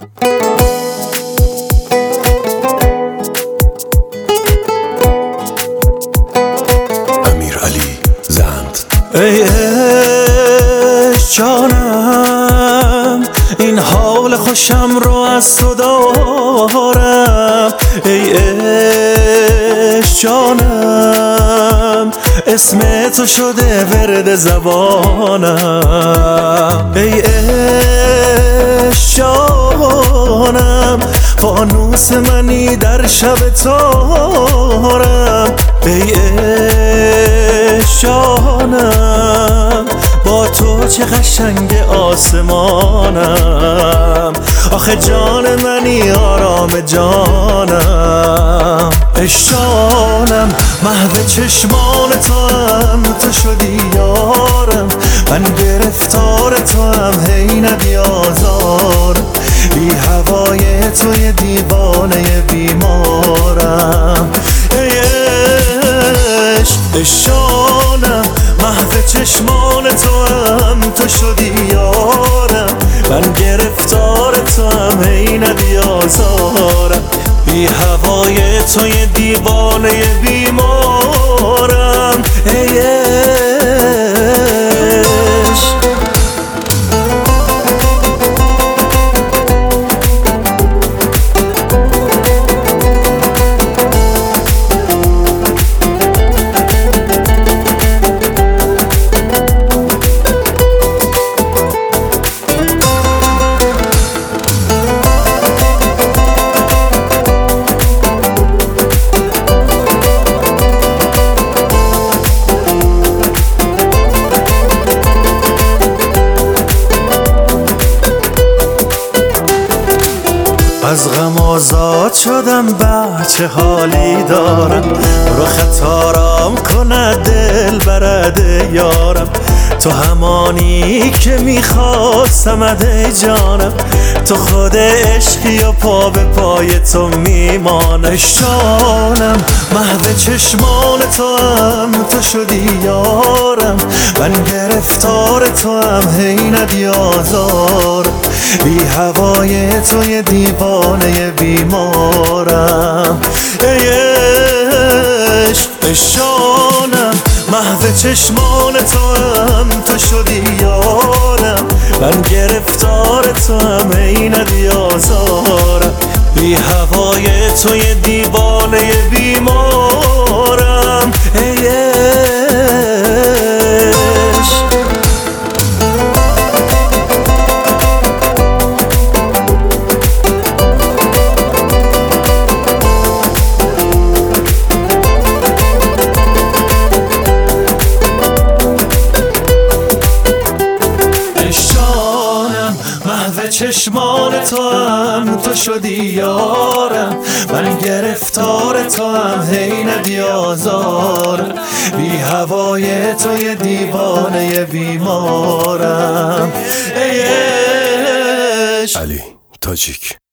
امیرعلی زند. ای عشق جانم، این حال خوشم رو از تو دارم. ای عشق جانم، اسم تو شده ورد زبانم. ای عشق جانم، فانوس منی در شب تارم. ای عشق جانم، با تو چه قشنگ آسمانم. آخه جان منی آرام جانم. عشق جانم، محو چشمان تو هم تو شدی یارم. من گرفتار تو هم هی نبیازارم. بی هوای توی دیوانه بیمارم. ای عشق جانم، محو چشمان تو هم تو شدی یارم. من گرفتار تو هم هی نبیازارم. بی هوای توی دیوانه بیمارم. ای عشق از غم آزاد شدم، بچه حالی دارم. رخت آرام کند دل برد یارم. تو همانی که میخواستمت ای جانم. تو خود عشقی و پا به پای تو میمانم. جانم، محو چشمان تو هم تو شدی یارم. من گرفتار تو هم هی ندیازارم. بی هوای توی دیوانه بیمارم. ای عشق جانم، محو چشمان تو هم تو شدی یارم. من گرفتار تو هم هی ندیازارم. بی هوای توی دیوانه بیمارم. ای عشق محو چشمان تو هم تو شدی یارم. من گرفتار تو هم هی ندیازارم. بی هوای توی دیوانه بیمارم. ای عشق علی تاجیک.